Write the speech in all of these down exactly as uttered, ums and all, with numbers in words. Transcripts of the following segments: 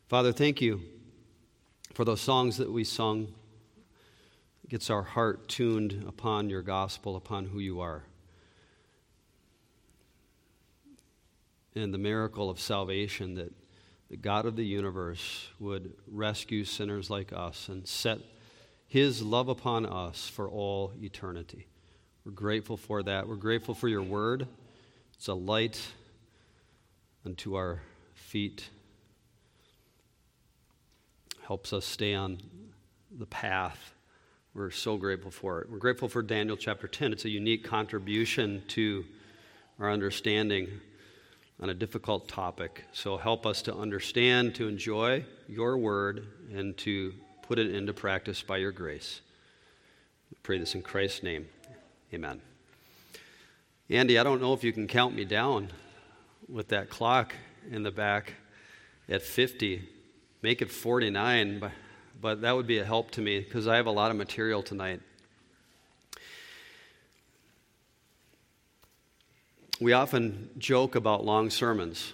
Father, thank you for those songs that we sung. It gets our heart tuned upon your gospel, upon who you are. And the miracle of salvation that the God of the universe would rescue sinners like us and set his love upon us for all eternity. We're grateful for that. We're grateful for your word. It's a light unto our feet. Helps us stay on the path. We're so grateful for it. We're grateful for Daniel chapter ten. It's a unique contribution to our understanding on a difficult topic. So help us to understand, to enjoy your word, and to put it into practice by your grace. We pray this in Christ's name. Amen. Andy, I don't know if you can count me down with that clock in the back at fifty. Make it forty-nine, but, but that would be a help to me because I have a lot of material tonight. We often joke about long sermons.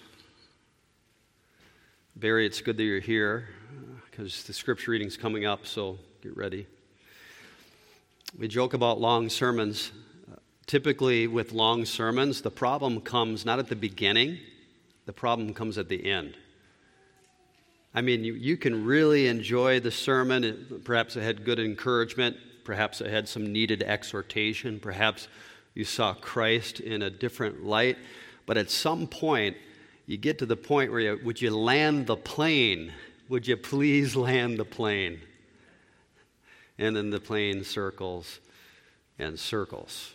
Barry, it's good that you're here because the scripture reading's coming up, so get ready. We joke about long sermons. Typically with long sermons, the problem comes not at the beginning, the problem comes at the end. I mean, you, you can really enjoy the sermon. It, perhaps it had good encouragement. Perhaps it had some needed exhortation. Perhaps you saw Christ in a different light. But at some point, you get to the point where you, would you land the plane? Would you please land the plane? And then the plane circles and circles.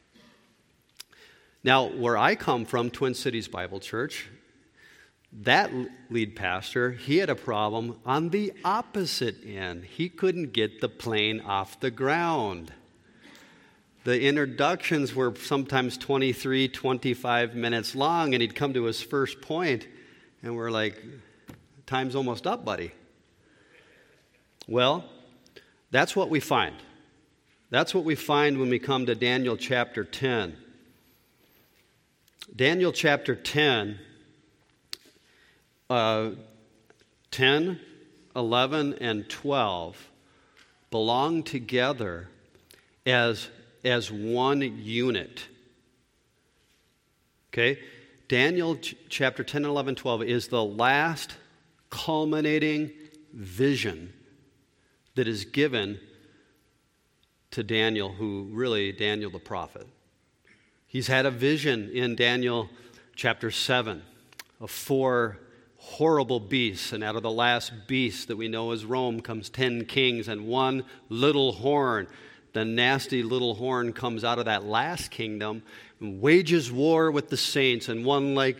Now, where I come from, Twin Cities Bible Church, that lead pastor, he had a problem on the opposite end. He couldn't get the plane off the ground. The introductions were sometimes twenty-three, twenty-five minutes long, and he'd come to his first point, and we're like, time's almost up, buddy. Well, that's what we find. That's what we find when we come to Daniel chapter ten. Daniel chapter ten, uh, ten, eleven, and twelve belong together as, as one unit. Okay? Daniel ch- chapter ten, eleven, twelve is the last culminating vision that is given to Daniel, who really, Daniel the prophet. He's had a vision in Daniel chapter seven of four horrible beasts, and out of the last beast that we know as Rome comes ten kings and one little horn. The nasty little horn comes out of that last kingdom and wages war with the saints, and one like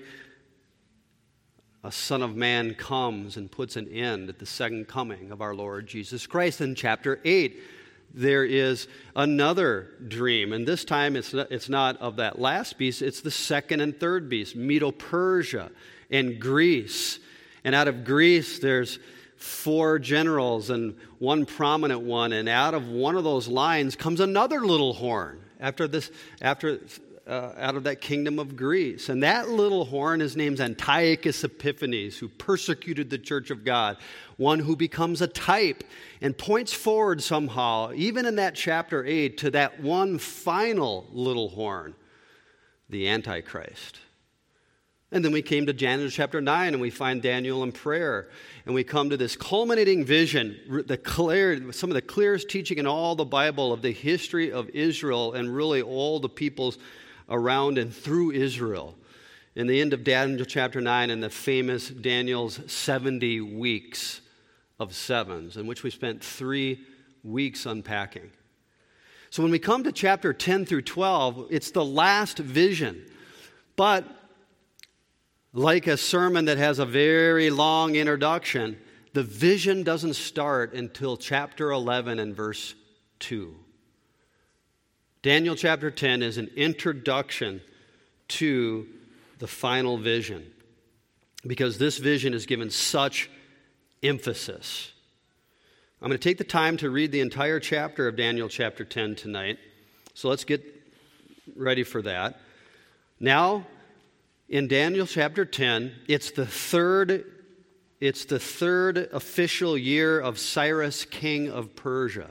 a son of man comes and puts an end at the second coming of our Lord Jesus Christ. In chapter eight, there is another dream, and this time it's not, it's not of that last beast, it's the second and third beast, Medo-Persia and Greece. And out of Greece, there's four generals and one prominent one, and out of one of those lines comes another little horn after this, after uh, out of that kingdom of Greece. And that little horn is named Antiochus Epiphanes, who persecuted the church of God, one who becomes a type and points forward somehow, even in that chapter eight, to that one final little horn, the Antichrist. And then we came to Daniel chapter nine, and we find Daniel in prayer. And we come to this culminating vision, the clear, some of the clearest teaching in all the Bible of the history of Israel and really all the peoples around and through Israel. In the end of Daniel chapter nine, and the famous Daniel's seventy weeks of sevens, in which we spent three weeks unpacking. So when we come to chapter ten through twelve, it's the last vision. But like a sermon that has a very long introduction, the vision doesn't start until chapter eleven and verse two. Daniel chapter ten is an introduction to the final vision, because this vision is given such emphasis. I'm going to take the time to read the entire chapter of Daniel chapter ten tonight, so let's get ready for that. Now, in Daniel chapter ten, it's the third It's the third official year of Cyrus, king of Persia.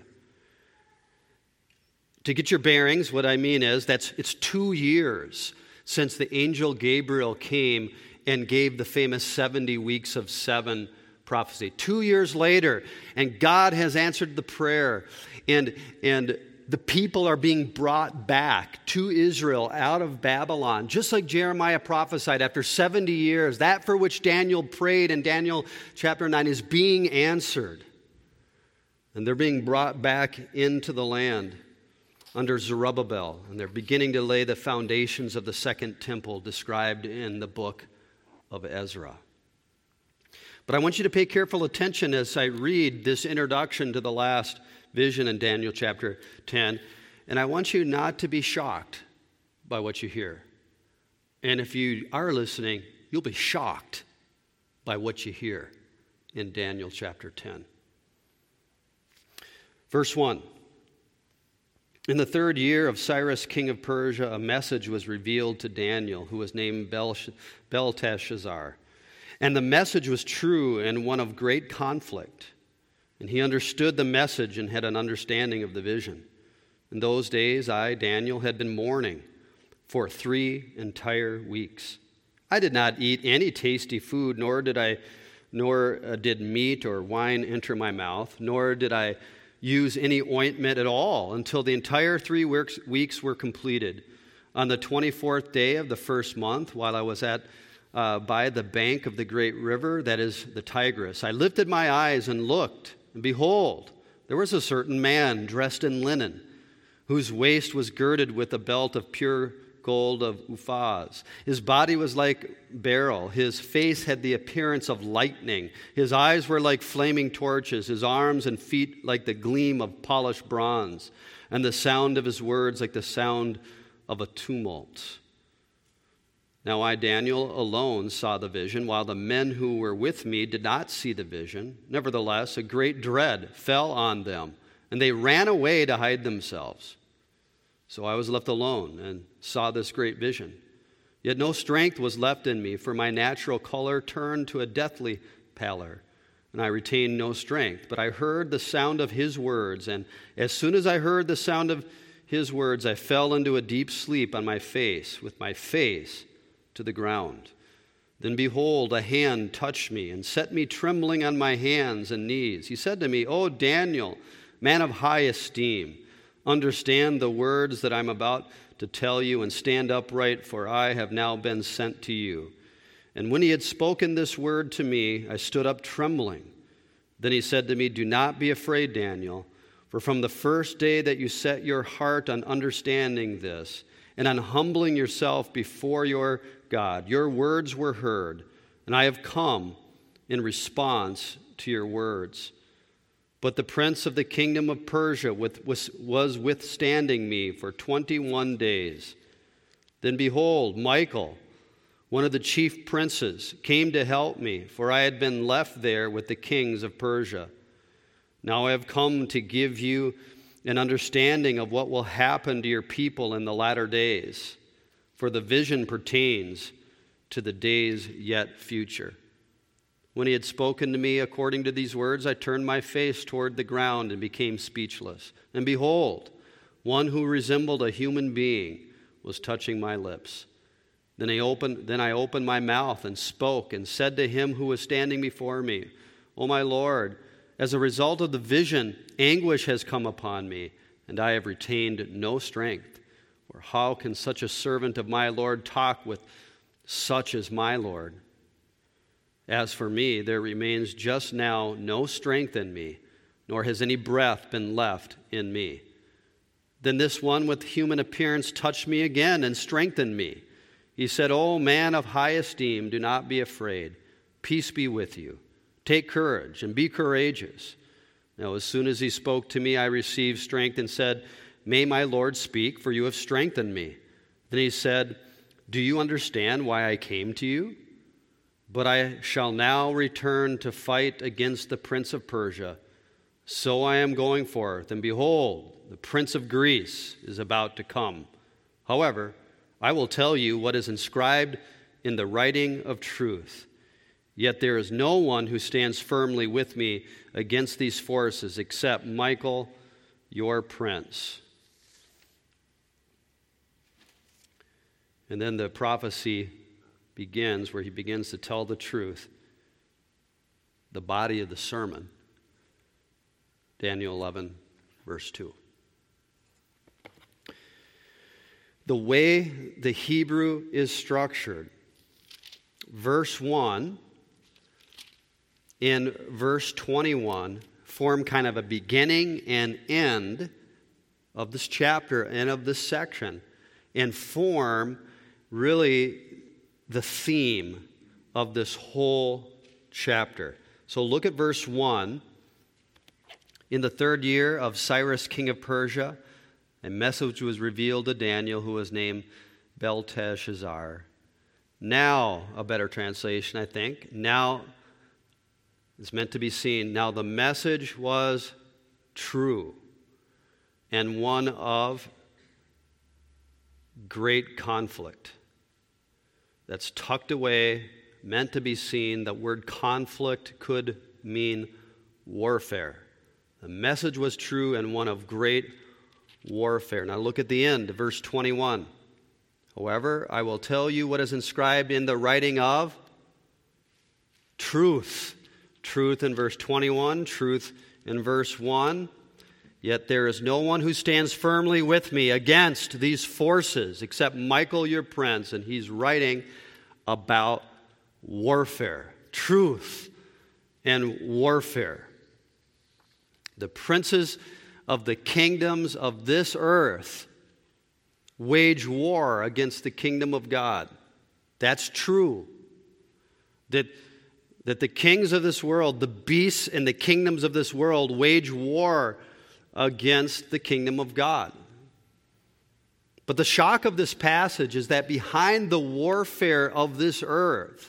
To get your bearings, what I mean is that's it's two years since the angel Gabriel came and gave the famous seventy weeks of seven prophecy. Two years later, and God has answered the prayer, and, and the people are being brought back to Israel out of Babylon, just like Jeremiah prophesied after seventy years. That for which Daniel prayed in Daniel chapter nine is being answered. And they're being brought back into the land under Zerubbabel, and they're beginning to lay the foundations of the second temple described in the book of Ezra. But I want you to pay careful attention as I read this introduction to the last vision in Daniel chapter ten, and I want you not to be shocked by what you hear. And if you are listening, you'll be shocked by what you hear in Daniel chapter ten. Verse one. In the third year of Cyrus, king of Persia, a message was revealed to Daniel, who was named Belteshazzar. And the message was true and one of great conflict. And he understood the message and had an understanding of the vision. In those days, I, Daniel, had been mourning for three entire weeks. I did not eat any tasty food, nor did I, nor uh, did meat or wine enter my mouth, nor did I use any ointment at all until the entire three weeks, weeks were completed. On the twenty-fourth day of the first month, while I was at uh, by the bank of the great river, that is the Tigris, I lifted my eyes and looked, and behold, there was a certain man dressed in linen, whose waist was girded with a belt of pure gold of Uphaz. His body was like beryl. His face had the appearance of lightning. His eyes were like flaming torches. His arms and feet like the gleam of polished bronze. And the sound of his words like the sound of a tumult. Now I, Daniel, alone saw the vision, while the men who were with me did not see the vision. Nevertheless, a great dread fell on them, and they ran away to hide themselves. So I was left alone and saw this great vision. Yet no strength was left in me, for my natural color turned to a deathly pallor, and I retained no strength. But I heard the sound of his words, and as soon as I heard the sound of his words, I fell into a deep sleep on my face, with my face to the ground. Then behold, a hand touched me and set me trembling on my hands and knees. He said to me, O Daniel, man of high esteem, understand the words that I'm about to tell you and stand upright, for I have now been sent to you. And when he had spoken this word to me, I stood up trembling. Then he said to me, Do not be afraid, Daniel, for from the first day that you set your heart on understanding this and on humbling yourself before your God, your words were heard, and I have come in response to your words. But the prince of the kingdom of Persia was withstanding me for twenty-one days. Then behold, Michael, one of the chief princes, came to help me, for I had been left there with the kings of Persia. Now I have come to give you an understanding of what will happen to your people in the latter days, for the vision pertains to the days yet future. When he had spoken to me according to these words, I turned my face toward the ground and became speechless. And behold, one who resembled a human being was touching my lips. Then I opened, then I opened my mouth and spoke and said to him who was standing before me, O my Lord, as a result of the vision, anguish has come upon me, and I have retained no strength. Or how can such a servant of my Lord talk with such as my Lord? As for me, there remains just now no strength in me, nor has any breath been left in me. Then this one with human appearance touched me again and strengthened me. He said, O man of high esteem, do not be afraid. Peace be with you. Take courage and be courageous. Now, as soon as he spoke to me, I received strength and said, May my Lord speak, for you have strengthened me. Then he said, Do you understand why I came to you? But I shall now return to fight against the prince of Persia. So I am going forth, and behold, the prince of Greece is about to come. However, I will tell you what is inscribed in the writing of truth. Yet there is no one who stands firmly with me against these forces except Michael, your prince. And then the prophecy begins where he begins to tell the truth, the body of the sermon. Daniel eleven, verse two. The way the Hebrew is structured, verse one and verse twenty-one form kind of a beginning and end of this chapter and of this section, and form really the theme of this whole chapter. So look at verse one. In the third year of Cyrus, king of Persia, a message was revealed to Daniel, who was named Belteshazzar. Now, a better translation, I think. Now is meant to be seen. Now the message was true and one of great conflict. That's tucked away, meant to be seen. The word conflict could mean warfare. The message was true and one of great warfare. Now look at the end, verse twenty-one. However, I will tell you what is inscribed in the writing of truth. Truth in verse twenty-one, truth in verse one. Yet there is no one who stands firmly with me against these forces except Michael, your prince. And he's writing about warfare, truth and warfare. The princes of the kingdoms of this earth wage war against the kingdom of God. That's true. That, that the kings of this world, the beasts and the kingdoms of this world wage war against the kingdom of God. But the shock of this passage is that behind the warfare of this earth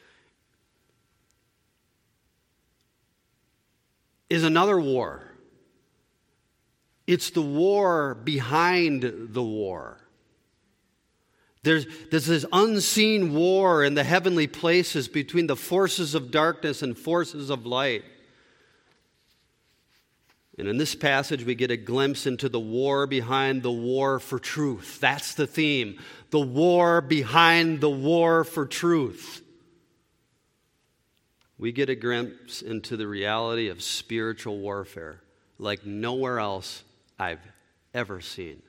is another war. It's the war behind the war. There's, there's this unseen war in the heavenly places between the forces of darkness and forces of light. And in this passage, we get a glimpse into the war behind the war for truth. That's the theme. The war behind the war for truth. We get a glimpse into the reality of spiritual warfare like nowhere else I've ever seen.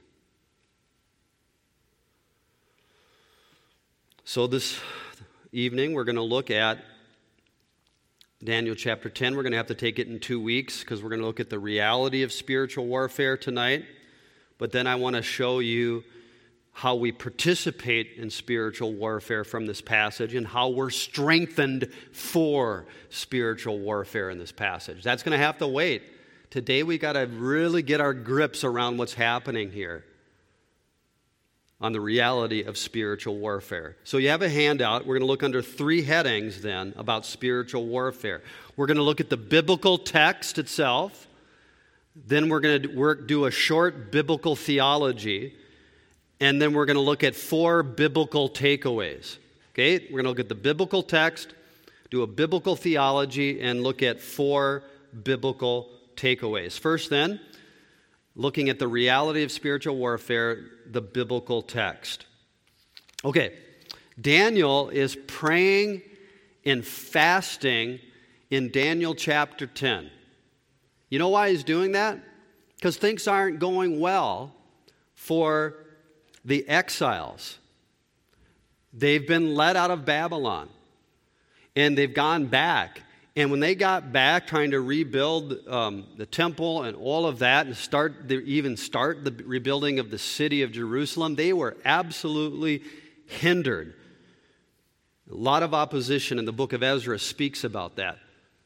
So this evening, we're going to look at Daniel chapter ten. We're going to have to take it in two weeks because we're going to look at the reality of spiritual warfare tonight. But then I want to show you how we participate in spiritual warfare from this passage and how we're strengthened for spiritual warfare in this passage. That's going to have to wait. Today we got to really get our grips around what's happening here on the reality of spiritual warfare. So you have a handout. We're going to look under three headings then about spiritual warfare. We're going to look at the biblical text itself. Then we're going to work, do a short biblical theology. And then we're going to look at four biblical takeaways. Okay? We're going to look at the biblical text, do a biblical theology, and look at four biblical takeaways. First then, looking at the reality of spiritual warfare, the biblical text. Okay, Daniel is praying and fasting in Daniel chapter ten. You know why he's doing that? Because things aren't going well for the exiles. They've been led out of Babylon, and they've gone back. And when they got back, trying to rebuild um, the temple and all of that, and start the, even start the rebuilding of the city of Jerusalem, they were absolutely hindered. A lot of opposition in the book of Ezra speaks about that.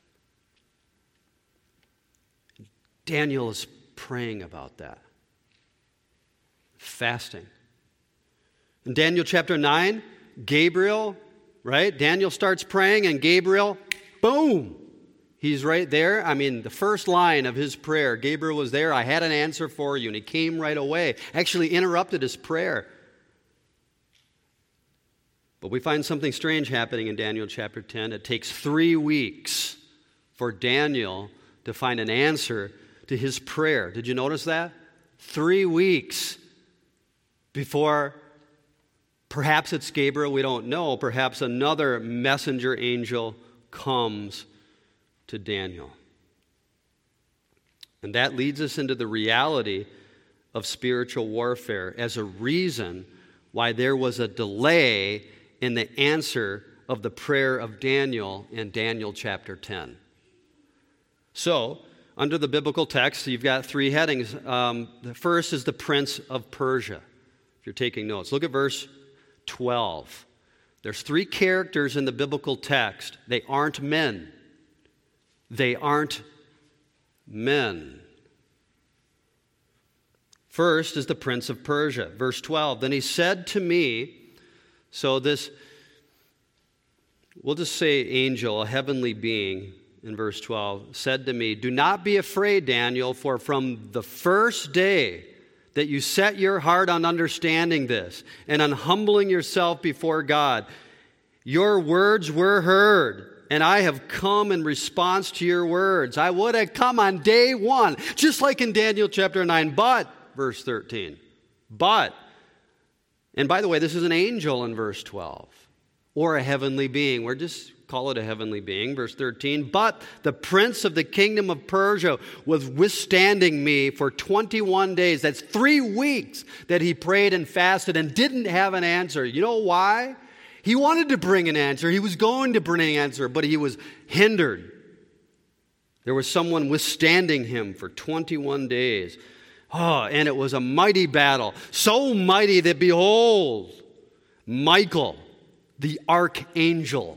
Daniel is praying about that, fasting. In Daniel chapter nine, Gabriel, right? Daniel starts praying, and Gabriel, boom, he's right there. I mean, the first line of his prayer, Gabriel was there. I had an answer for you, and he came right away. Actually interrupted his prayer. But we find something strange happening in Daniel chapter ten. It takes three weeks for Daniel to find an answer to his prayer. Did you notice that? Three weeks before, perhaps it's Gabriel, we don't know, perhaps another messenger angel comes to Daniel. And that leads us into the reality of spiritual warfare as a reason why there was a delay in the answer of the prayer of Daniel in Daniel chapter ten. So, under the biblical text, you've got three headings. Um, the first is the prince of Persia, if you're taking notes. Look at verse twelve. There's three characters in the biblical text. They aren't men. They aren't men. First is the prince of Persia. Verse twelve, then he said to me, so this, we'll just say angel, a heavenly being, in verse twelve, said to me, do not be afraid, Daniel, for from the first day that you set your heart on understanding this and on humbling yourself before God, your words were heard. And I have come in response to your words. I would have come on day one, just like in Daniel chapter nine, but, verse thirteen, but, and by the way, this is an angel in verse twelve, or a heavenly being. We're just, call it a heavenly being. Verse thirteen, but the prince of the kingdom of Persia was withstanding me for twenty-one days. That's three weeks that he prayed and fasted and didn't have an answer. You know why? He wanted to bring an answer. He was going to bring an answer, but he was hindered. There was someone withstanding him for twenty-one days. Oh, and it was a mighty battle. So mighty that, behold, Michael, the archangel,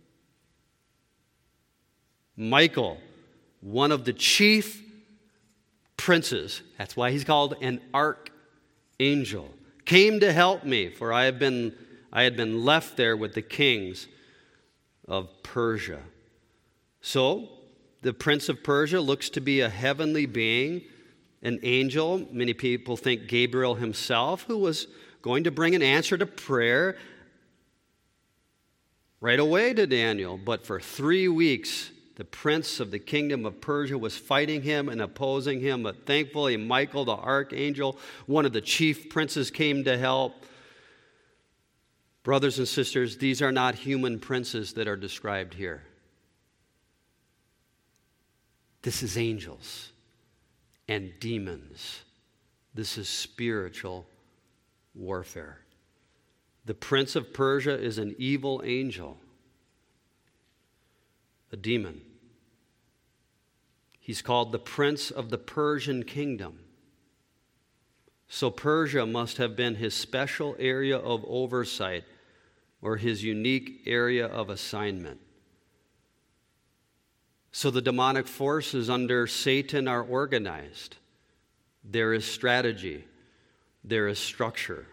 Michael, one of the chief princes, that's why he's called an archangel, came to help me, for I have been I had been left there with the kings of Persia. So, the prince of Persia looks to be a heavenly being, an angel. Many people think Gabriel himself, who was going to bring an answer to prayer right away to Daniel. But for three weeks, the prince of the kingdom of Persia was fighting him and opposing him. But thankfully, Michael, the archangel, one of the chief princes, came to help. Brothers and sisters, these are not human princes that are described here. This is angels and demons. This is spiritual warfare. The prince of Persia is an evil angel, a demon. He's called the prince of the Persian kingdom. So Persia must have been his special area of oversight, or his unique area of assignment. So the demonic forces under Satan are organized. There is strategy. There is structure.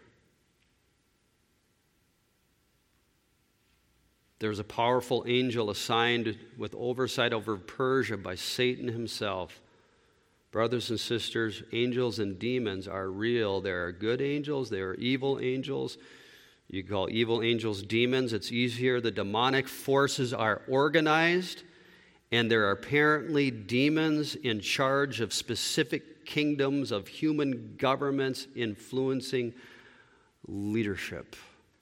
There's a powerful angel assigned with oversight over Persia by Satan himself. Brothers and sisters, angels and demons are real. There are good angels. There are evil angels. You call evil angels demons. It's easier. The demonic forces are organized, and there are apparently demons in charge of specific kingdoms of human governments influencing leadership.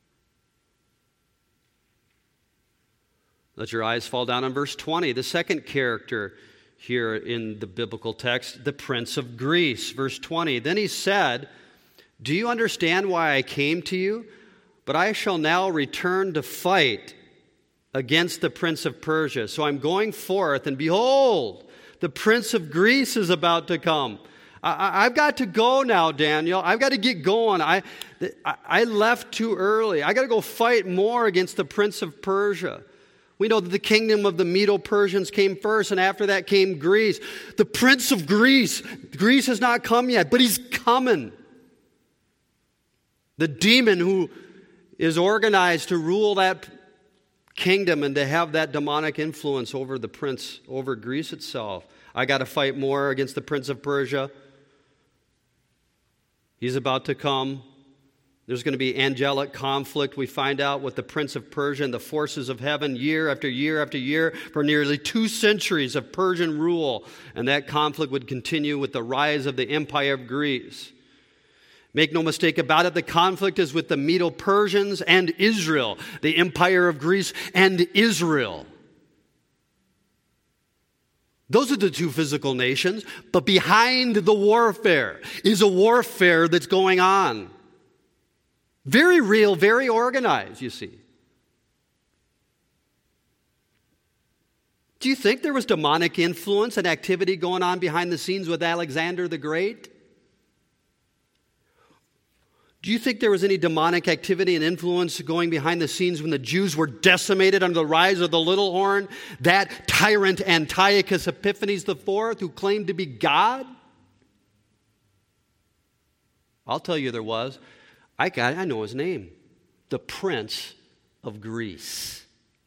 Let your eyes fall down on verse twenty, the second character here in the biblical text, the prince of Greece. Verse twenty, then he said, do you understand why I came to you? But I shall now return to fight against the prince of Persia. So I'm going forth, and behold, the prince of Greece is about to come. I, I've got to go now, Daniel. I've got to get going. I, I left too early. I got to go fight more against the prince of Persia. We know that the kingdom of the Medo-Persians came first, and after that came Greece. The prince of Greece, Greece has not come yet, but he's coming. The demon who is organized to rule that kingdom and to have that demonic influence over the prince, over Greece itself. I got to fight more against the prince of Persia. He's about to come. There's going to be angelic conflict. We find out with the prince of Persia and the forces of heaven year after year after year for nearly two centuries of Persian rule. And that conflict would continue with the rise of the Empire of Greece. Make no mistake about it, the conflict is with the Medo-Persians and Israel, the Empire of Greece and Israel. Those are the two physical nations, but behind the warfare is a warfare that's going on. Very real, very organized, you see. Do you think there was demonic influence and activity going on behind the scenes with Alexander the Great? Do you think there was any demonic activity and influence going behind the scenes when the Jews were decimated under the rise of the little horn? That tyrant Antiochus Epiphanes the Fourth, who claimed to be God? I'll tell you there was. I got, I know his name. The Prince of Greece.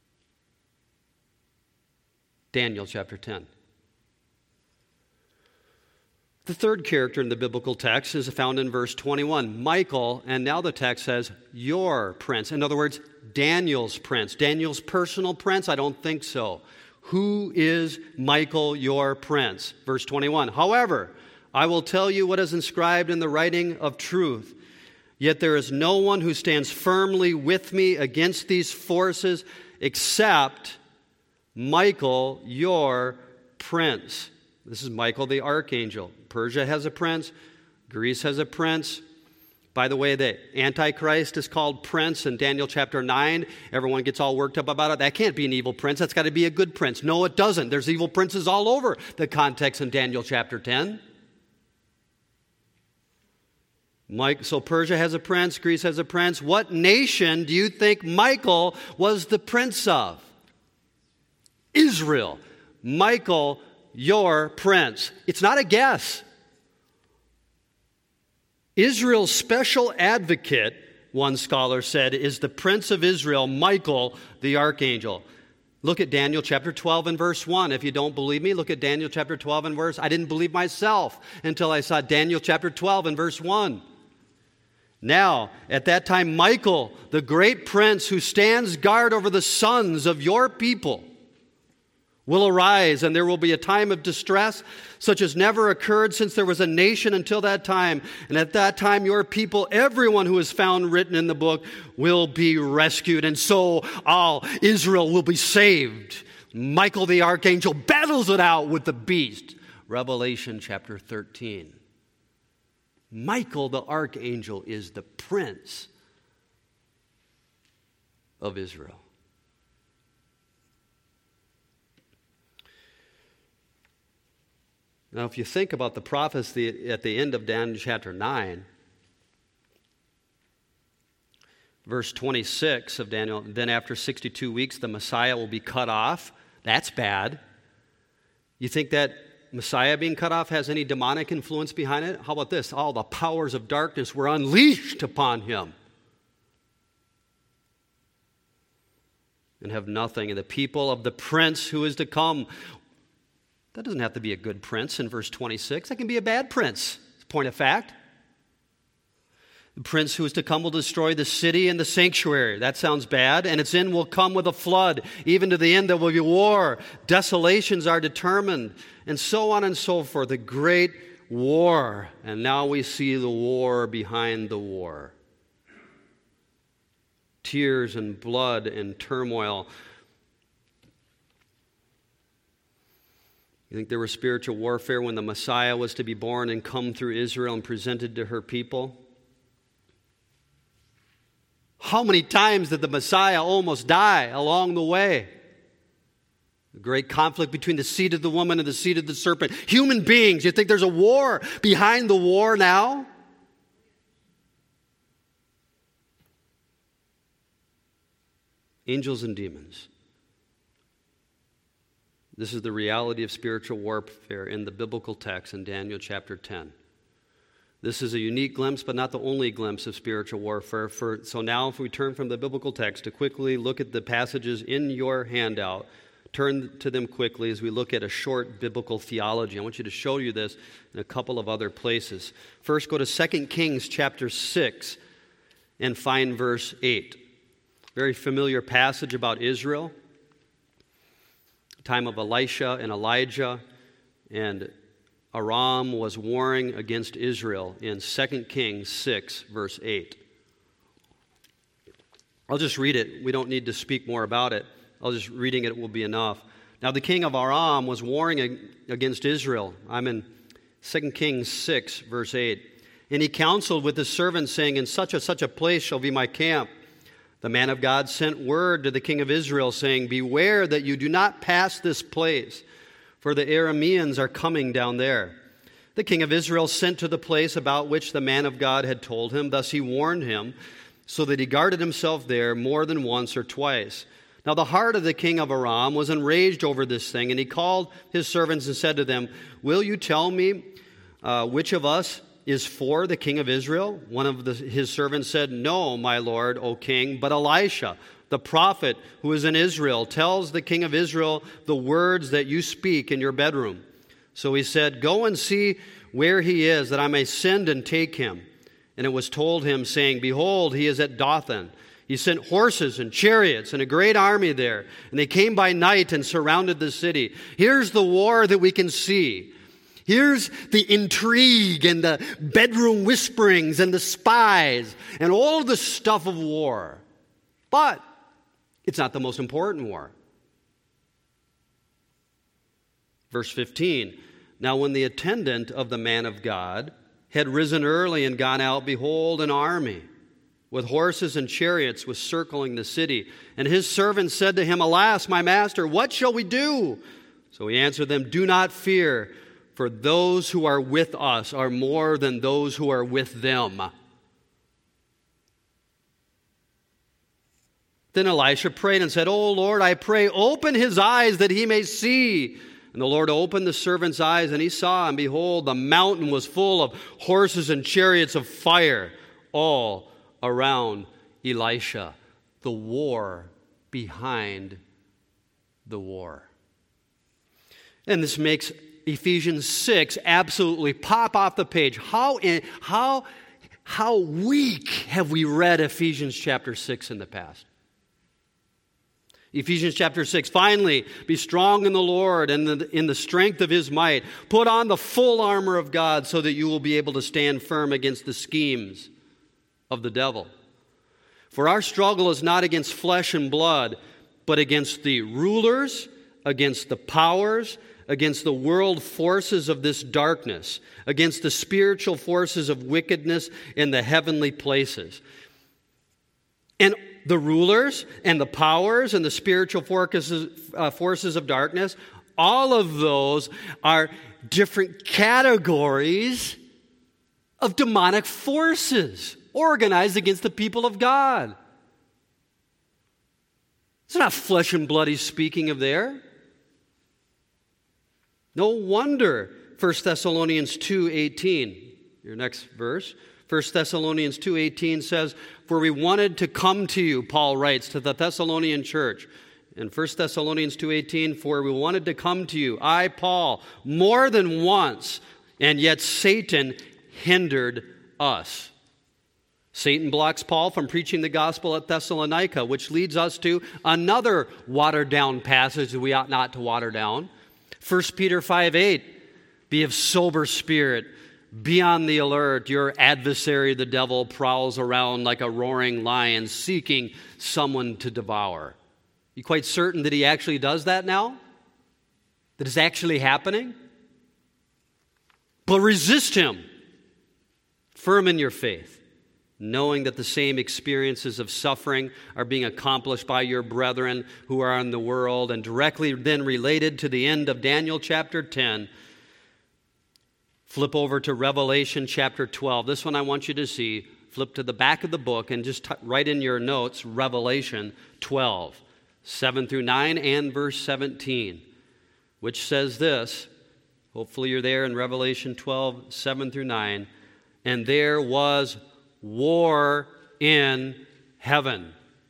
Daniel chapter ten. The third character in the biblical text is found in verse twenty-one. Michael, and now the text says, your prince. In other words, Daniel's prince. Daniel's personal prince? I don't think so. Who is Michael, your prince? Verse twenty-one. However, I will tell you what is inscribed in the writing of truth. Yet there is no one who stands firmly with me against these forces except Michael, your prince. This is Michael the archangel. Persia has a prince. Greece has a prince. By the way, the Antichrist is called prince in Daniel chapter nine. Everyone gets all worked up about it. That can't be an evil prince. That's got to be a good prince. No, it doesn't. There's evil princes all over the context in Daniel chapter ten. Mike, so Persia has a prince, Greece has a prince. What nation do you think Michael was the prince of? Israel. Michael, your prince. It's not a guess. Israel's special advocate, one scholar said, is the prince of Israel, Michael, the archangel. Look at Daniel chapter twelve and verse one. If you don't believe me, look at Daniel chapter twelve and verse. I didn't believe myself until I saw Daniel chapter twelve and verse one. Now, at that time, Michael, the great prince who stands guard over the sons of your people, will arise, and there will be a time of distress such as never occurred since there was a nation until that time. And at that time, your people, everyone who is found written in the book, will be rescued. And so all Israel will be saved. Michael the archangel battles it out with the beast. Revelation chapter thirteen. Michael the archangel is the prince of Israel. Now, if you think about the prophecy at the end of Daniel chapter nine, verse twenty-six of Daniel, then after sixty-two weeks, the Messiah will be cut off. That's bad. You think that Messiah being cut off has any demonic influence behind it? How about this? All the powers of darkness were unleashed upon him and have nothing. And the people of the prince who is to come. That doesn't have to be a good prince in verse twenty-six. That can be a bad prince. It's a point of fact. The prince who is to come will destroy the city and the sanctuary. That sounds bad. And its end will come with a flood. Even to the end there will be war. Desolations are determined. And so on and so forth. The great war. And now we see the war behind the war. Tears and blood and turmoil. You think there was spiritual warfare when the Messiah was to be born and come through Israel and presented to her people? How many times did the Messiah almost die along the way? The great conflict between the seed of the woman and the seed of the serpent. Human beings, you think there's a war behind the war now? Angels and demons. This is the reality of spiritual warfare in the biblical text in Daniel chapter ten. This is a unique glimpse, but not the only glimpse of spiritual warfare. For, so now if we turn from the biblical text to quickly look at the passages in your handout, turn to them quickly as we look at a short biblical theology. I want you to show you this in a couple of other places. First, go to Second Kings chapter six. and find verse eight. Very familiar passage about Israel. Time of Elisha and Elijah, and Aram was warring against Israel in Second Kings six, verse eight. I'll just read it. We don't need to speak more about it. I'll just reading it will be enough. Now the king of Aram was warring against Israel. I'm in Second Kings six, verse eight. And he counseled with his servants, saying, in such a such a place shall be my camp. The man of God sent word to the king of Israel, saying, beware that you do not pass this place, for the Arameans are coming down there. The king of Israel sent to the place about which the man of God had told him. Thus he warned him, so that he guarded himself there more than once or twice. Now the heart of the king of Aram was enraged over this thing, and he called his servants and said to them, will you tell me uh, which of us is for the king of Israel? One of the, his servants said, no, my lord, O king, but Elisha, the prophet who is in Israel, tells the king of Israel the words that you speak in your bedroom. So he said, go and see where he is, that I may send and take him. And it was told him, saying, behold, he is at Dothan. He sent horses and chariots and a great army there. And they came by night and surrounded the city. Here's the war that we can see. Here's the intrigue and the bedroom whisperings and the spies and all the stuff of war. But it's not the most important war. Verse fifteen, now when the attendant of the man of God had risen early and gone out, behold, an army with horses and chariots was circling the city. And his servants said to him, alas, my master, what shall we do? So he answered them, do not fear, for those who are with us are more than those who are with them. Then Elisha prayed and said, O Lord, I pray, open his eyes that he may see. And the Lord opened the servant's eyes, and he saw, and behold, the mountain was full of horses and chariots of fire, all around Elisha. The war behind the war. And this makes Ephesians six absolutely pop off the page. How, in, how, how weak have we read Ephesians chapter six in the past? Ephesians chapter six, finally, be strong in the Lord and in the strength of his might. Put on the full armor of God so that you will be able to stand firm against the schemes of the devil. For our struggle is not against flesh and blood, but against the rulers, against the powers, against the world forces of this darkness, against the spiritual forces of wickedness in the heavenly places. And the rulers and the powers and the spiritual forces, uh, forces of darkness, all of those are different categories of demonic forces organized against the people of God. It's not flesh and blood he's speaking of there. No wonder First Thessalonians two eighteen, your next verse, First Thessalonians two eighteen says, for we wanted to come to you, Paul writes to the Thessalonian church. In First Thessalonians two eighteen, for we wanted to come to you, I, Paul, more than once, and yet Satan hindered us. Satan blocks Paul from preaching the gospel at Thessalonica, which leads us to another watered-down passage that we ought not to water down. First Peter five eight, be of sober spirit, be on the alert. Your adversary, the devil, prowls around like a roaring lion, seeking someone to devour. You quite certain that he actually does that now? That is actually happening? But resist him, firm in your faith, knowing that the same experiences of suffering are being accomplished by your brethren who are in the world, and directly then related to the end of Daniel chapter ten. Flip over to Revelation chapter twelve. This one I want you to see. Flip to the back of the book and just t- write in your notes Revelation twelve, seven through nine and verse seventeen, which says this. Hopefully you're there in Revelation twelve, seven through nine. And there was war in heaven.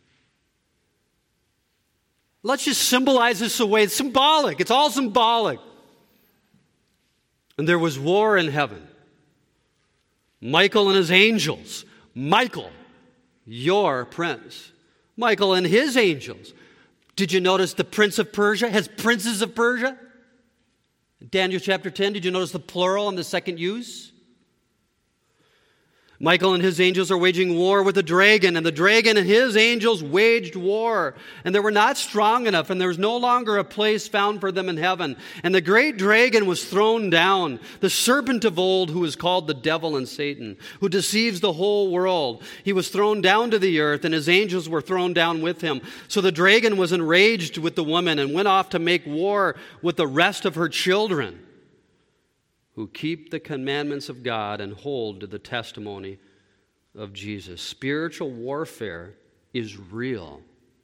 Let's just symbolize this away. It's symbolic. It's all symbolic. And there was war in heaven. Michael and his angels. Michael, your prince. Michael and his angels. Did you notice the prince of Persia has princes of Persia? Daniel chapter ten, did you notice the plural and the second use? Michael and his angels are waging war with the dragon, and the dragon and his angels waged war. And they were not strong enough, and there was no longer a place found for them in heaven. And the great dragon was thrown down, the serpent of old, who is called the devil and Satan, who deceives the whole world. He was thrown down to the earth, and his angels were thrown down with him. So the dragon was enraged with the woman and went off to make war with the rest of her children, who keep the commandments of God and hold to the testimony of Jesus. Spiritual warfare is real.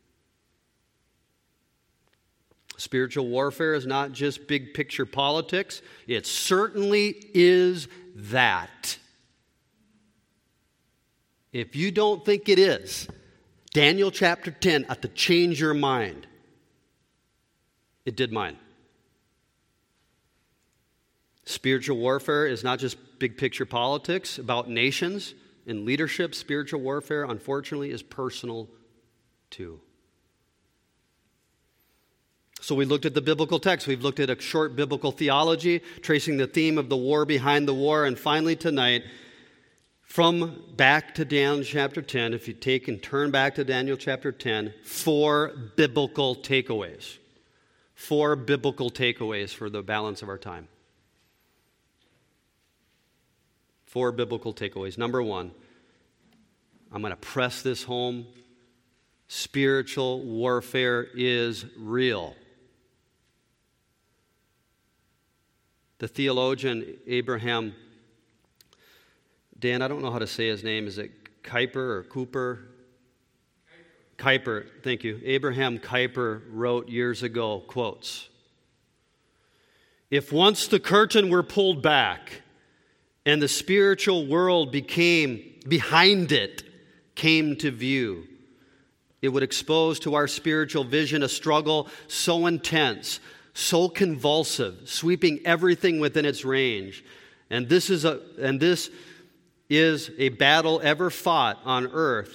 Spiritual warfare is not just big picture politics. It certainly is that. If you don't think it is, Daniel chapter ten ought to change your mind. It did mine. Spiritual warfare is not just big picture politics about nations and leadership. Spiritual warfare, unfortunately, is personal too. So we looked at the biblical text. We've looked at a short biblical theology, tracing the theme of the war behind the war. And finally tonight, from back to Daniel chapter ten, if you take and turn back to Daniel chapter ten, four biblical takeaways. Four biblical takeaways for the balance of our time. Four biblical takeaways. Number one, I'm going to press this home. Spiritual warfare is real. The theologian Abraham, Dan, I don't know how to say his name. Is it Kuyper or Cooper? Kuyper. Kuyper, thank you. Abraham Kuyper wrote years ago, quotes, "If once the curtain were pulled back, and the spiritual world became, behind it, came to view, it would expose to our spiritual vision a struggle so intense, so convulsive, sweeping everything within its range. And this is a and this is a battle ever fought on earth.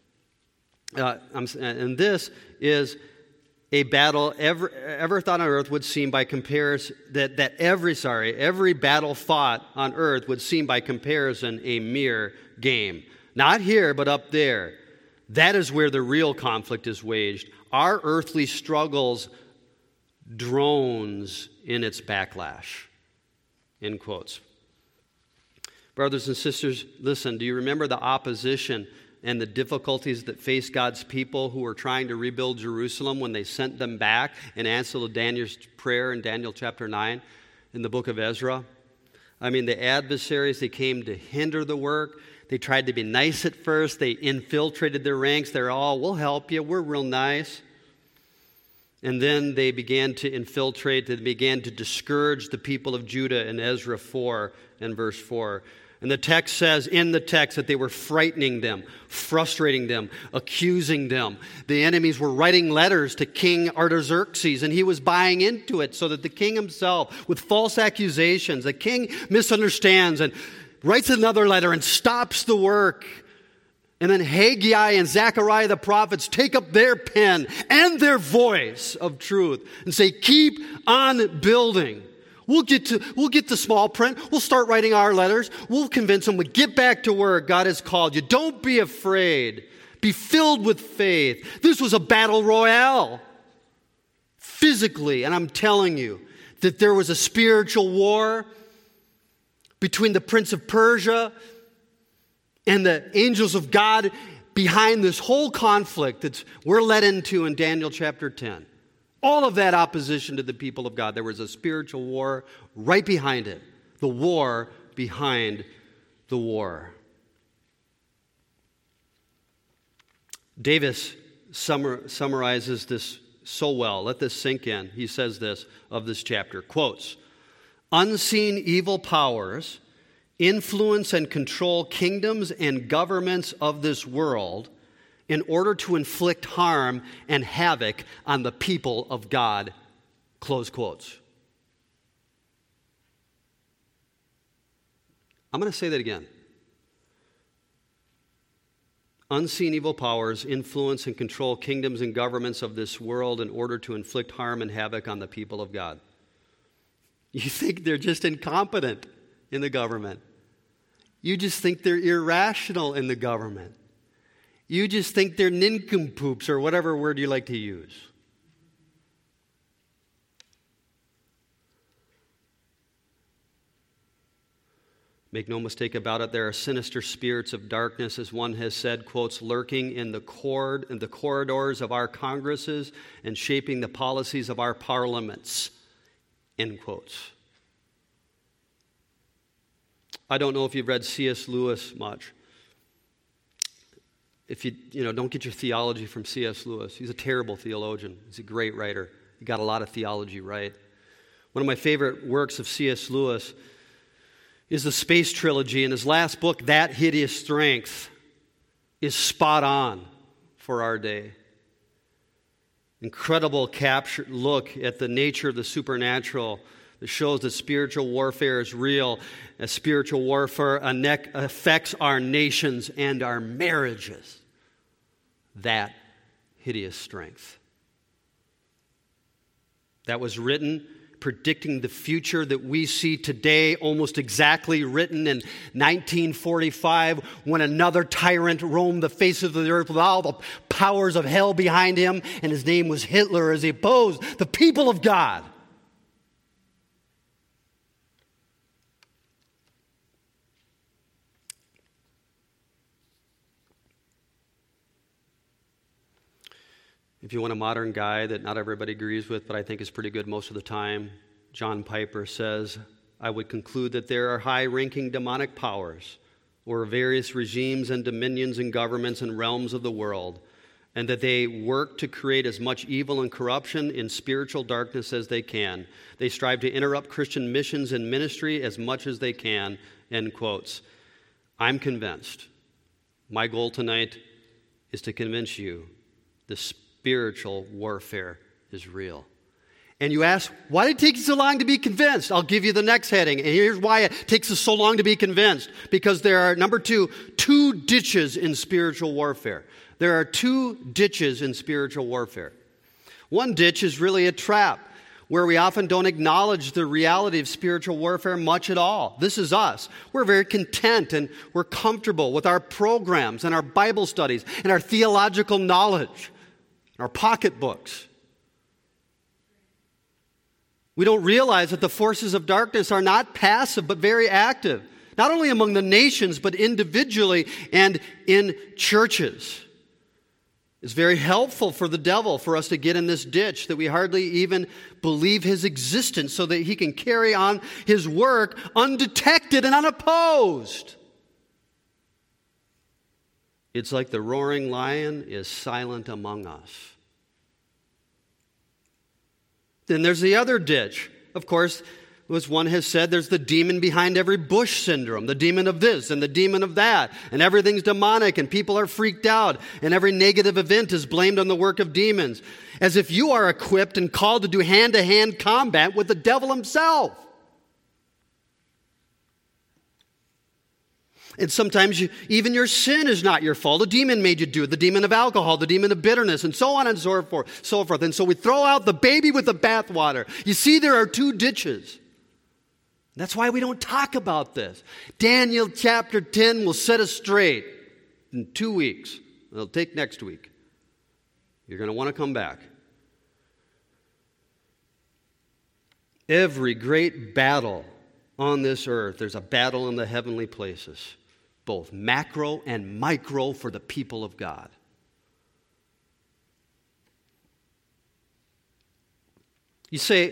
Uh, and this is a battle ever ever thought on earth would seem by comparison that, that every sorry every battle fought on earth would seem by comparison a mere game. Not here, but up there. That is where the real conflict is waged. Our earthly struggles drones in its backlash." End quotes. Brothers and sisters, listen, do you remember the opposition and the difficulties that faced God's people who were trying to rebuild Jerusalem when they sent them back in answer to Daniel's prayer in Daniel chapter nine in the book of Ezra? I mean, the adversaries, they came to hinder the work. They tried to be nice at first. They infiltrated their ranks. They're all, "We'll help you. We're real nice." And then they began to infiltrate. They began to discourage the people of Judah in Ezra four and verse four. And the text says in the text that they were frightening them, frustrating them, accusing them. The enemies were writing letters to King Artaxerxes, and he was buying into it so that the king himself, with false accusations, the king misunderstands and writes another letter and stops the work. And then Haggai and Zechariah the prophets take up their pen and their voice of truth and say, "Keep on building. We'll get to, we'll get the small print. We'll start writing our letters. We'll convince them. We'll get back to work. God has called you. Don't be afraid. Be filled with faith." This was a battle royale. Physically, and I'm telling you that there was a spiritual war between the prince of Persia and the angels of God behind this whole conflict that we're led into in Daniel chapter ten. All of that opposition to the people of God. There was a spiritual war right behind it. The war behind the war. Davis summar, summarizes this so well. Let this sink in. He says this of this chapter. Quotes, "Unseen evil powers influence and control kingdoms and governments of this world in order to inflict harm and havoc on the people of God." Close quotes. I'm going to say that again. Unseen evil powers influence and control kingdoms and governments of this world in order to inflict harm and havoc on the people of God. You think they're just incompetent in the government. You just think they're irrational in the government. You just think they're nincompoops or whatever word you like to use. Make no mistake about it, there are sinister spirits of darkness, as one has said, quotes, lurking in the, cord, in the corridors of our Congresses and shaping the policies of our parliaments, end quotes. I don't know if you've read C S Lewis much. If you, you know, don't get your theology from C S Lewis. He's a terrible theologian. He's a great writer. He got a lot of theology right. One of my favorite works of C S Lewis is the Space Trilogy, and his last book, That Hideous Strength, is spot on for our day. Incredible capture, look at the nature of the supernatural that shows that spiritual warfare is real. As spiritual warfare affects our nations and our marriages. That hideous strength. That was written predicting the future that we see today, almost exactly written in nineteen forty-five, when another tyrant roamed the face of the earth with all the powers of hell behind him, and his name was Hitler, as he opposed the people of God. If you want a modern guy that not everybody agrees with, but I think is pretty good most of the time, John Piper says, I would conclude that there are high-ranking demonic powers or various regimes and dominions and governments and realms of the world, and that they work to create as much evil and corruption in spiritual darkness as they can. They strive to interrupt Christian missions and ministry as much as they can, end quotes. I'm convinced. My goal tonight is to convince you the spiritual warfare is real. And you ask, why did it take you so long to be convinced? I'll give you the next heading. And here's why it takes us so long to be convinced. Because there are, number two, two ditches in spiritual warfare. There are two ditches in spiritual warfare. One ditch is really a trap, where we often don't acknowledge the reality of spiritual warfare much at all. This is us. We're very content and we're comfortable with our programs and our Bible studies and our theological knowledge, our pocketbooks. We don't realize that the forces of darkness are not passive but very active, not only among the nations but individually and in churches. It's very helpful for the devil for us to get in this ditch that we hardly even believe his existence so that he can carry on his work undetected and unopposed. It's like the roaring lion is silent among us. Then there's the other ditch. Of course, as one has said, there's the demon behind every bush syndrome, the demon of this and the demon of that, and everything's demonic and people are freaked out, and every negative event is blamed on the work of demons, as if you are equipped and called to do hand-to-hand combat with the devil himself. And sometimes you, even your sin is not your fault. A demon made you do it. The demon of alcohol, the demon of bitterness, and so on and so forth. So forth. And so we throw out the baby with the bathwater. You see, there are two ditches. That's why we don't talk about this. Daniel chapter ten will set us straight in two weeks. It'll take next week. You're going to want to come back. Every great battle on this earth, there's a battle in the heavenly places, both macro and micro for the people of God. You say,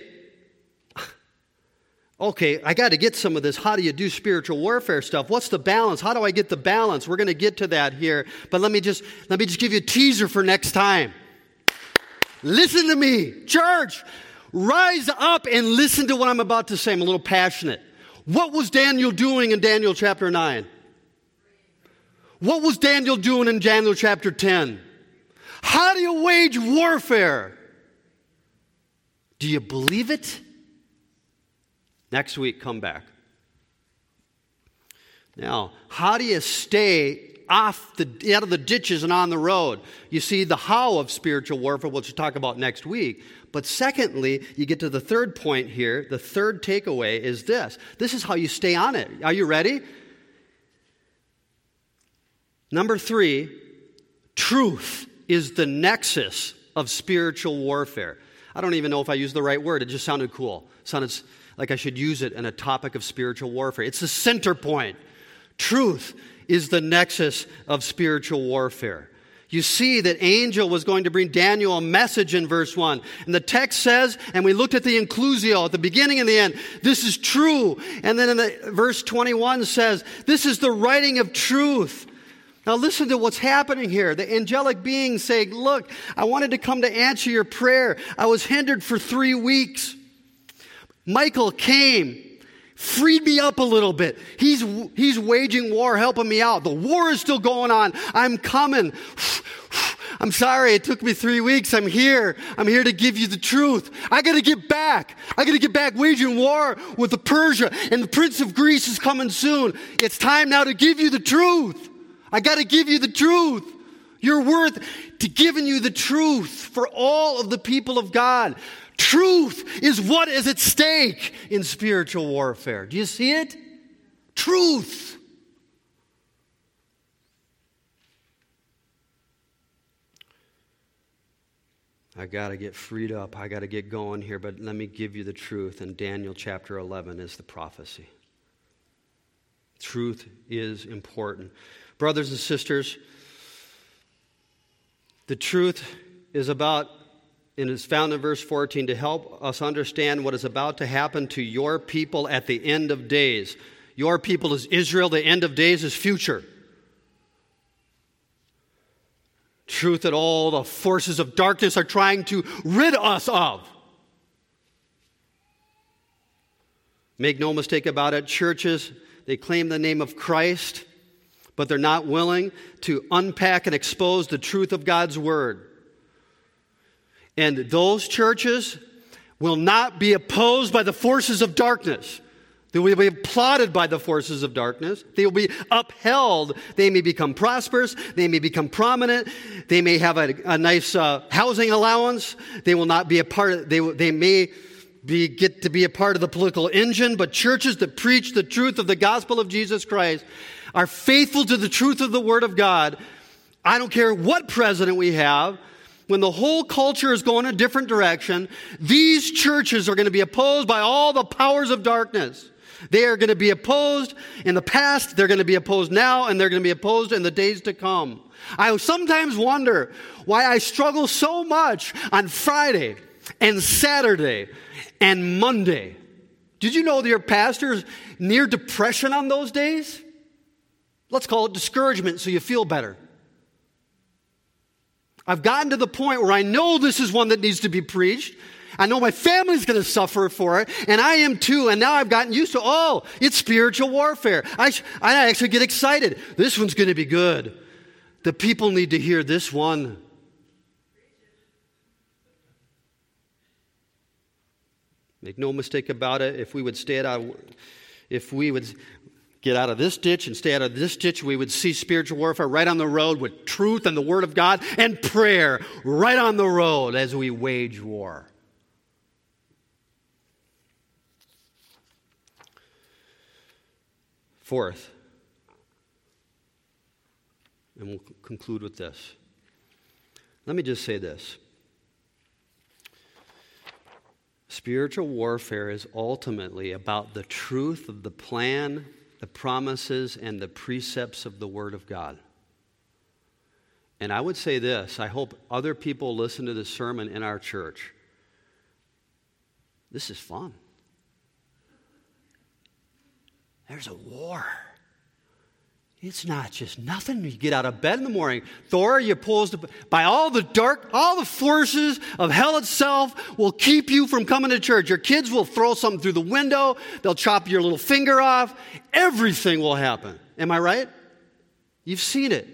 okay, I got to get some of this. How do you do spiritual warfare stuff? What's the balance? How do I get the balance? We're going to get to that here, but let me just let me just give you a teaser for next time. Listen to me, church. Rise up and listen to what I'm about to say. I'm a little passionate. What was Daniel doing in Daniel chapter nine? What was Daniel doing in Daniel chapter ten? How do you wage warfare? Do you believe it? Next week, come back. Now, how do you stay off the, out of the ditches and on the road. You see the how of spiritual warfare, which we'll talk about next week. But secondly, you get to the third point here. The third takeaway is this. This is how you stay on it. Are you ready? Number three, truth is the nexus of spiritual warfare. I don't even know if I used the right word. It just sounded cool. It sounded like I should use it in a topic of spiritual warfare. It's the center point. Truth is the nexus of spiritual warfare. You see that angel was going to bring Daniel a message in verse one. And the text says, and we looked at the inclusio at the beginning and the end, this is true. And then in the verse twenty-one says, this is the writing of truth. Now listen to what's happening here. The angelic being saying, look, I wanted to come to answer your prayer. I was hindered for three weeks. Michael came, freed me up a little bit. He's, he's waging war, helping me out. The war is still going on. I'm coming. I'm sorry it took me three weeks. I'm here. I'm here to give you the truth. I got to get back. I got to get back waging war with the Persia, and the Prince of Greece is coming soon. It's time now to give you the truth. I got to give you the truth. You're worth to giving you the truth for all of the people of God. Truth is what is at stake in spiritual warfare. Do you see it? Truth. I got to get freed up. I got to get going here, but let me give you the truth. And Daniel chapter eleven is the prophecy. Truth is important. Brothers and sisters, the truth is about, and is found in verse fourteen, to help us understand what is about to happen to your people at the end of days. Your people is Israel. The end of days is future. Truth that all the forces of darkness are trying to rid us of. Make no mistake about it, churches, they claim the name of Christ, but they're not willing to unpack and expose the truth of God's Word. And those churches will not be opposed by the forces of darkness. They will be applauded by the forces of darkness. They will be upheld. They may become prosperous. They may become prominent. They may have a, a nice uh, housing allowance. They will not be a part of, they, they may be, get to be a part of the political engine, but churches that preach the truth of the gospel of Jesus Christ are faithful to the truth of the Word of God. I don't care what president we have. When the whole culture is going a different direction, these churches are going to be opposed by all the powers of darkness. They are going to be opposed in the past, they're going to be opposed now, and they're going to be opposed in the days to come. I sometimes wonder why I struggle so much on Friday and Saturday and Monday. Did you know that your pastor's near depression on those days? Let's call it discouragement so you feel better. I've gotten to the point where I know this is one that needs to be preached. I know my family's going to suffer for it, and I am too. And now I've gotten used to, oh, it's spiritual warfare. I, I actually get excited. This one's going to be good. The people need to hear this one. Make no mistake about it. If we would stay out, if we would get out of this ditch and stay out of this ditch, we would see spiritual warfare right on the road with truth and the Word of God and prayer right on the road as we wage war. Fourth, and we'll conclude with this. Let me just say this. Spiritual warfare is ultimately about the truth of the plan, the promises, and the precepts of the Word of God. And I would say this, I hope other people listen to this sermon in our church. This is fun. There's a war. It's not just nothing. You get out of bed in the morning. Thor, you're opposed by all the dark, all the forces of hell itself will keep you from coming to church. Your kids will throw something through the window. They'll chop your little finger off. Everything will happen. Am I right? You've seen it.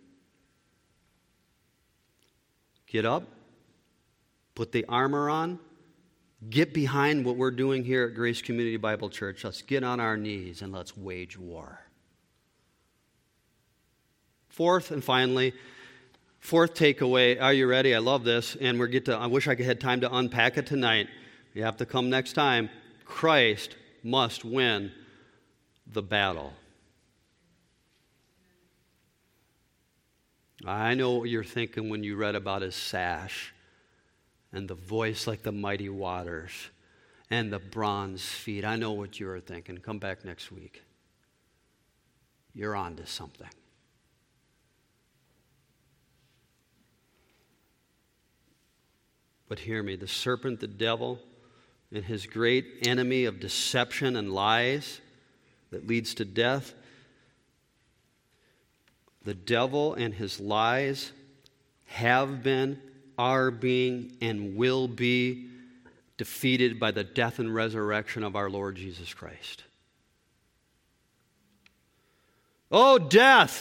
Get up. Put the armor on. Get behind what we're doing here at Grace Community Bible Church. Let's get on our knees and let's wage war. Fourth and finally, fourth takeaway, are you ready? I love this, and we get to, I wish I could had time to unpack it tonight. You have to come next time. Christ must win the battle. I know what you're thinking when you read about his sash and the voice like the mighty waters and the bronze feet. I know what you were thinking. Come back next week. You're on to something. But hear me, the serpent, the devil, and his great enemy of deception and lies that leads to death, the devil and his lies have been, are being, and will be defeated by the death and resurrection of our Lord Jesus Christ. Oh, death!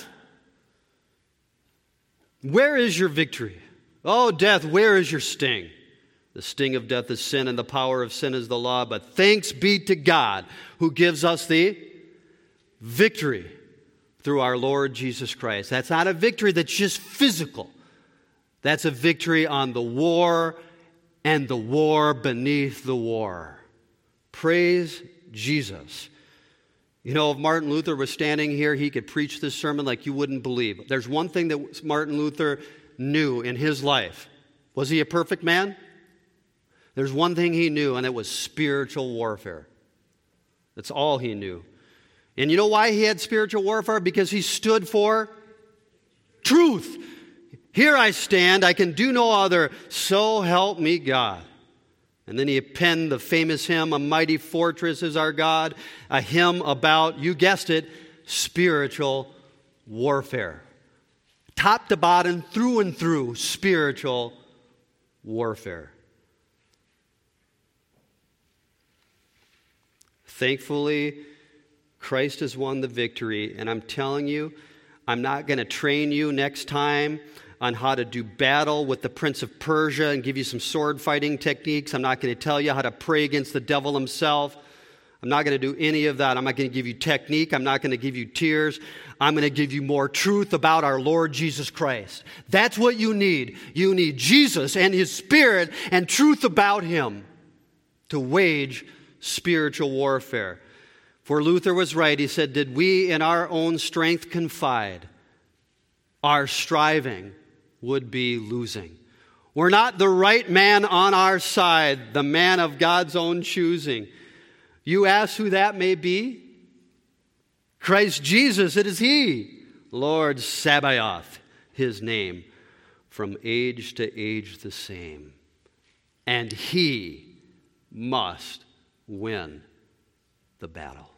Where is your victory? Oh, death, where is your sting? The sting of death is sin, and the power of sin is the law. But thanks be to God who gives us the victory through our Lord Jesus Christ. That's not a victory that's just physical. That's a victory on the war and the war beneath the war. Praise Jesus. You know, if Martin Luther was standing here, he could preach this sermon like you wouldn't believe. There's one thing that Martin Luther knew in his life. Was he a perfect man? There's one thing he knew, and it was spiritual warfare. That's all he knew. And you know why he had spiritual warfare? Because he stood for truth. Here I stand, I can do no other, so help me God. And then he penned the famous hymn, A Mighty Fortress is Our God, a hymn about, you guessed it, spiritual warfare. Top to bottom, through and through, spiritual warfare. Thankfully, Christ has won the victory, and I'm telling you, I'm not going to train you next time on how to do battle with the Prince of Persia and give you some sword fighting techniques. I'm not going to tell you how to pray against the devil himself. I'm not going to do any of that. I'm not going to give you technique. I'm not going to give you tears. I'm going to give you more truth about our Lord Jesus Christ. That's what you need. You need Jesus and His Spirit and truth about Him to wage spiritual warfare. For Luther was right. He said, did we in our own strength confide, our striving would be losing. We're not the right man on our side, the man of God's own choosing. You ask who that may be? Christ Jesus, it is He, Lord Sabaoth, His name, from age to age the same. And He must win the battle.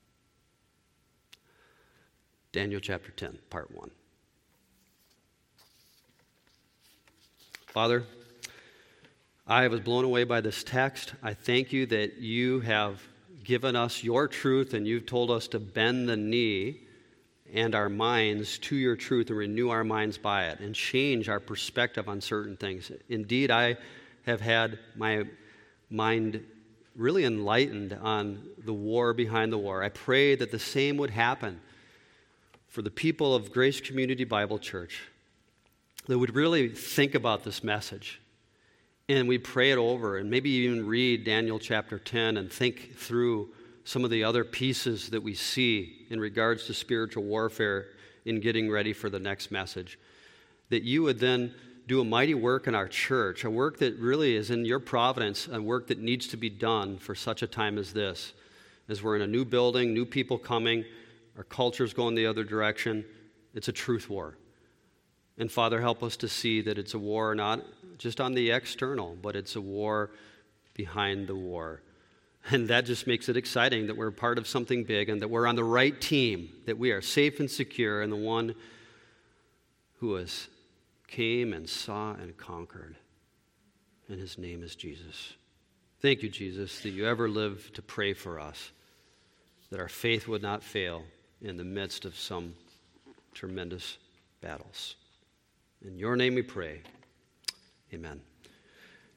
Daniel chapter ten, part one. Father, I was blown away by this text. I thank you that you have given us your truth and you've told us to bend the knee and our minds to your truth and renew our minds by it and change our perspective on certain things. Indeed, I have had my mind really enlightened on the war behind the war. I pray that the same would happen for the people of Grace Community Bible Church, that would really think about this message and we pray it over and maybe even read Daniel chapter ten and think through some of the other pieces that we see in regards to spiritual warfare in getting ready for the next message. That you would then do a mighty work in our church, a work that really is in your providence, a work that needs to be done for such a time as this. As we're in a new building, new people coming, our culture's going the other direction. It's a truth war. And Father, help us to see that it's a war not just on the external, but it's a war behind the war. And that just makes it exciting that we're part of something big and that we're on the right team, that we are safe and secure in the one who has came and saw and conquered. And His name is Jesus. Thank you, Jesus, that you ever lived to pray for us, that our faith would not fail in the midst of some tremendous battles. In your name we pray. Amen.